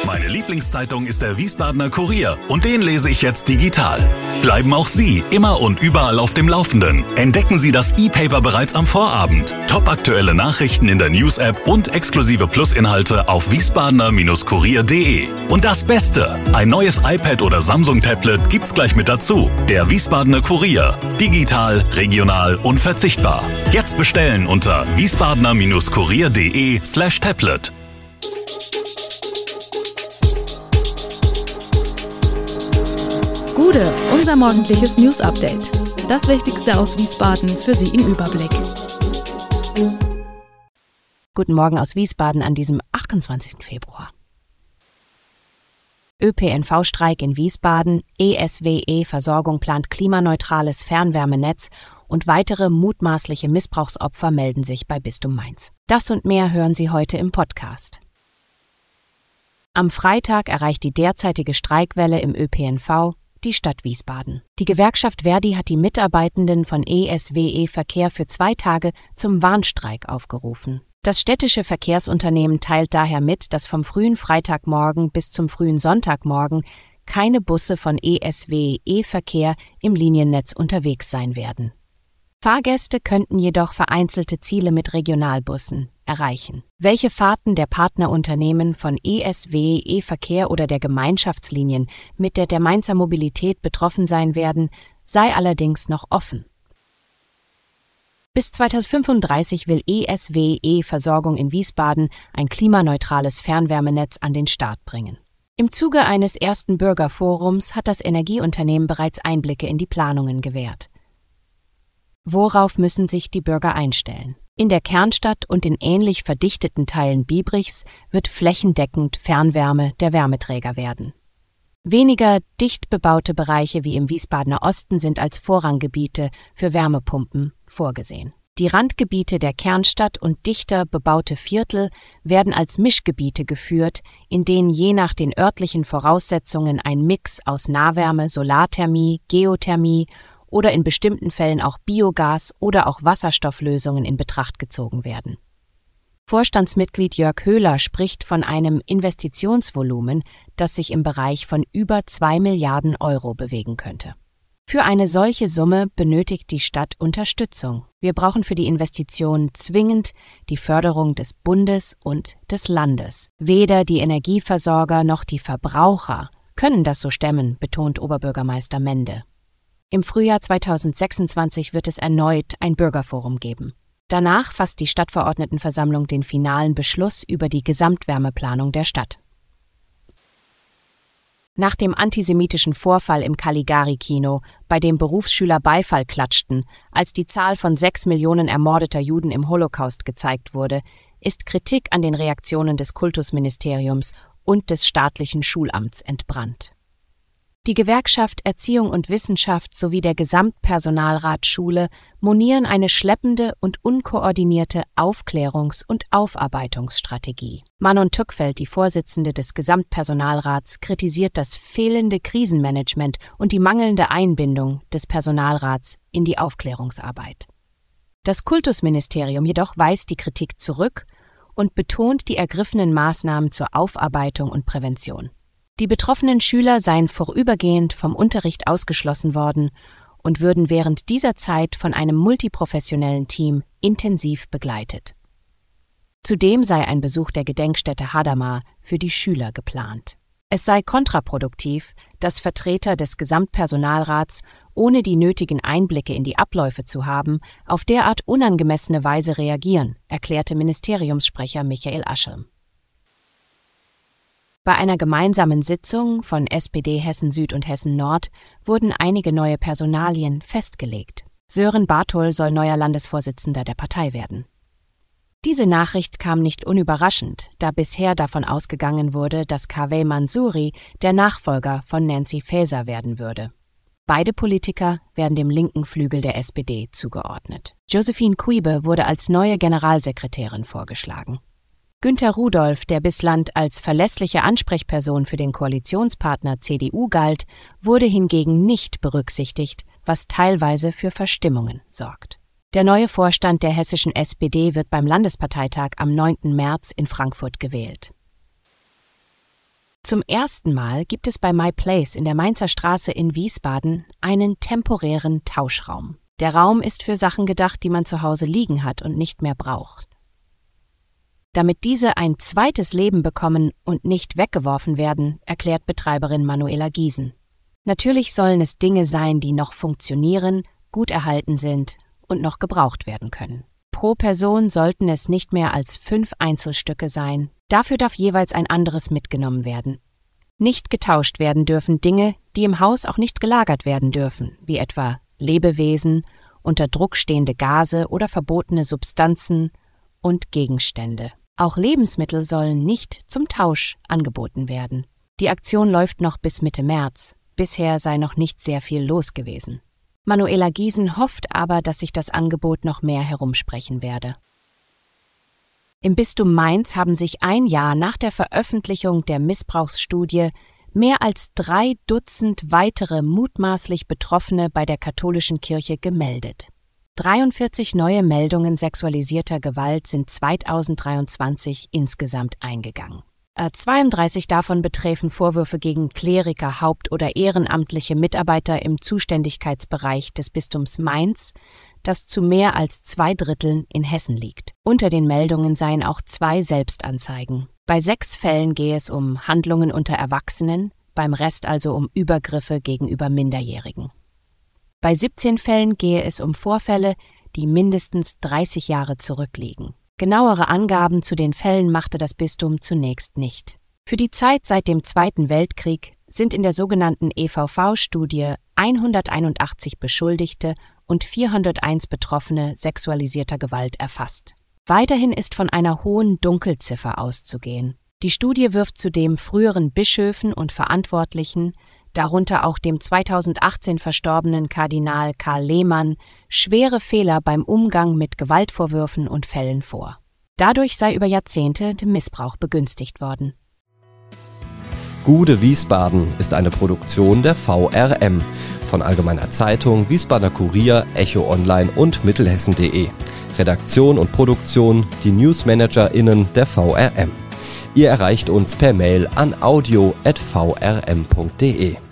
Meine Lieblingszeitung ist der Wiesbadener Kurier und den lese ich jetzt digital. Bleiben auch Sie immer und überall auf dem Laufenden. Entdecken Sie das E-Paper bereits am Vorabend. Topaktuelle Nachrichten in der News-App und exklusive Plus-Inhalte auf wiesbadener-kurier.de. Und das Beste, ein neues iPad oder Samsung-Tablet gibt's gleich mit dazu. Der Wiesbadener Kurier. Digital, regional, unverzichtbar. Jetzt bestellen unter wiesbadener-kurier.de/tablet. Gude, unser morgendliches News-Update. Das Wichtigste aus Wiesbaden für Sie im Überblick. Guten Morgen aus Wiesbaden an diesem 28. Februar. ÖPNV-Streik in Wiesbaden, ESWE-Versorgung plant klimaneutrales Fernwärmenetz und weitere mutmaßliche Missbrauchsopfer melden sich bei Bistum Mainz. Das und mehr hören Sie heute im Podcast. Am Freitag erreicht die derzeitige Streikwelle im ÖPNV die Stadt Wiesbaden. Die Gewerkschaft ver.di hat die Mitarbeitenden von ESWE Verkehr für 2 Tage zum Warnstreik aufgerufen. Das städtische Verkehrsunternehmen teilt daher mit, dass vom frühen Freitagmorgen bis zum frühen Sonntagmorgen keine Busse von ESWE Verkehr im Liniennetz unterwegs sein werden. Fahrgäste könnten jedoch vereinzelte Ziele mit Regionalbussen erreichen. Welche Fahrten der Partnerunternehmen von ESWE Verkehr oder der Gemeinschaftslinien mit der Mainzer Mobilität betroffen sein werden, sei allerdings noch offen. Bis 2035 will ESWE Versorgung in Wiesbaden ein klimaneutrales Fernwärmenetz an den Start bringen. Im Zuge eines ersten Bürgerforums hat das Energieunternehmen bereits Einblicke in die Planungen gewährt. Worauf müssen sich die Bürger einstellen? In der Kernstadt und in ähnlich verdichteten Teilen Biebrichs wird flächendeckend Fernwärme der Wärmeträger werden. Weniger dicht bebaute Bereiche wie im Wiesbadener Osten sind als Vorranggebiete für Wärmepumpen vorgesehen. Die Randgebiete der Kernstadt und dichter bebaute Viertel werden als Mischgebiete geführt, in denen je nach den örtlichen Voraussetzungen ein Mix aus Nahwärme, Solarthermie, Geothermie oder in bestimmten Fällen auch Biogas oder auch Wasserstofflösungen in Betracht gezogen werden. Vorstandsmitglied Jörg Höhler spricht von einem Investitionsvolumen, das sich im Bereich von über 2 Milliarden Euro bewegen könnte. Für eine solche Summe benötigt die Stadt Unterstützung. Wir brauchen für die Investition zwingend die Förderung des Bundes und des Landes. Weder die Energieversorger noch die Verbraucher können das so stemmen, betont Oberbürgermeister Mende. Im Frühjahr 2026 wird es erneut ein Bürgerforum geben. Danach fasst die Stadtverordnetenversammlung den finalen Beschluss über die Gesamtwärmeplanung der Stadt. Nach dem antisemitischen Vorfall im Caligari-Kino, bei dem Berufsschüler Beifall klatschten, als die Zahl von 6 Millionen ermordeter Juden im Holocaust gezeigt wurde, ist Kritik an den Reaktionen des Kultusministeriums und des staatlichen Schulamts entbrannt. Die Gewerkschaft Erziehung und Wissenschaft sowie der Gesamtpersonalrat Schule monieren eine schleppende und unkoordinierte Aufklärungs- und Aufarbeitungsstrategie. Manon Tückfeld, die Vorsitzende des Gesamtpersonalrats, kritisiert das fehlende Krisenmanagement und die mangelnde Einbindung des Personalrats in die Aufklärungsarbeit. Das Kultusministerium jedoch weist die Kritik zurück und betont die ergriffenen Maßnahmen zur Aufarbeitung und Prävention. Die betroffenen Schüler seien vorübergehend vom Unterricht ausgeschlossen worden und würden während dieser Zeit von einem multiprofessionellen Team intensiv begleitet. Zudem sei ein Besuch der Gedenkstätte Hadamar für die Schüler geplant. Es sei kontraproduktiv, dass Vertreter des Gesamtpersonalrats, ohne die nötigen Einblicke in die Abläufe zu haben, auf derart unangemessene Weise reagieren, erklärte Ministeriumssprecher Michael Aschirm. Bei einer gemeinsamen Sitzung von SPD Hessen Süd und Hessen Nord wurden einige neue Personalien festgelegt. Sören Barthol soll neuer Landesvorsitzender der Partei werden. Diese Nachricht kam nicht unüberraschend, da bisher davon ausgegangen wurde, dass Kaveh Mansouri der Nachfolger von Nancy Faeser werden würde. Beide Politiker werden dem linken Flügel der SPD zugeordnet. Josephine Kuibe wurde als neue Generalsekretärin vorgeschlagen. Günter Rudolph, der bislang als verlässliche Ansprechperson für den Koalitionspartner CDU galt, wurde hingegen nicht berücksichtigt, was teilweise für Verstimmungen sorgt. Der neue Vorstand der hessischen SPD wird beim Landesparteitag am 9. März in Frankfurt gewählt. Zum ersten Mal gibt es bei MyPlace in der Mainzer Straße in Wiesbaden einen temporären Tauschraum. Der Raum ist für Sachen gedacht, die man zu Hause liegen hat und nicht mehr braucht. Damit diese ein zweites Leben bekommen und nicht weggeworfen werden, erklärt Betreiberin Manuela Giesen. Natürlich sollen es Dinge sein, die noch funktionieren, gut erhalten sind und noch gebraucht werden können. Pro Person sollten es nicht mehr als 5 Einzelstücke sein. Dafür darf jeweils ein anderes mitgenommen werden. Nicht getauscht werden dürfen Dinge, die im Haus auch nicht gelagert werden dürfen, wie etwa Lebewesen, unter Druck stehende Gase oder verbotene Substanzen und Gegenstände. Auch Lebensmittel sollen nicht zum Tausch angeboten werden. Die Aktion läuft noch bis Mitte März. Bisher sei noch nicht sehr viel los gewesen. Manuela Giesen hofft aber, dass sich das Angebot noch mehr herumsprechen werde. Im Bistum Mainz haben sich ein Jahr nach der Veröffentlichung der Missbrauchsstudie mehr als 3 Dutzend weitere mutmaßlich Betroffene bei der katholischen Kirche gemeldet. 43 neue Meldungen sexualisierter Gewalt sind 2023 insgesamt eingegangen. 32 davon betreffen Vorwürfe gegen Kleriker, Haupt- oder ehrenamtliche Mitarbeiter im Zuständigkeitsbereich des Bistums Mainz, das zu mehr als 2/3 in Hessen liegt. Unter den Meldungen seien auch 2 Selbstanzeigen. Bei 6 Fällen gehe es um Handlungen unter Erwachsenen, beim Rest also um Übergriffe gegenüber Minderjährigen. Bei 17 Fällen gehe es um Vorfälle, die mindestens 30 Jahre zurückliegen. Genauere Angaben zu den Fällen machte das Bistum zunächst nicht. Für die Zeit seit dem Zweiten Weltkrieg sind in der sogenannten EVV-Studie 181 Beschuldigte und 401 Betroffene sexualisierter Gewalt erfasst. Weiterhin ist von einer hohen Dunkelziffer auszugehen. Die Studie wirft zudem früheren Bischöfen und Verantwortlichen, darunter auch dem 2018 verstorbenen Kardinal Karl Lehmann, schwere Fehler beim Umgang mit Gewaltvorwürfen und Fällen vor. Dadurch sei über Jahrzehnte der Missbrauch begünstigt worden. Gude Wiesbaden ist eine Produktion der VRM von Allgemeiner Zeitung, Wiesbadener Kurier, Echo Online und Mittelhessen.de. Redaktion und Produktion die NewsmanagerInnen der VRM. Ihr erreicht uns per Mail an audio@vrm.de.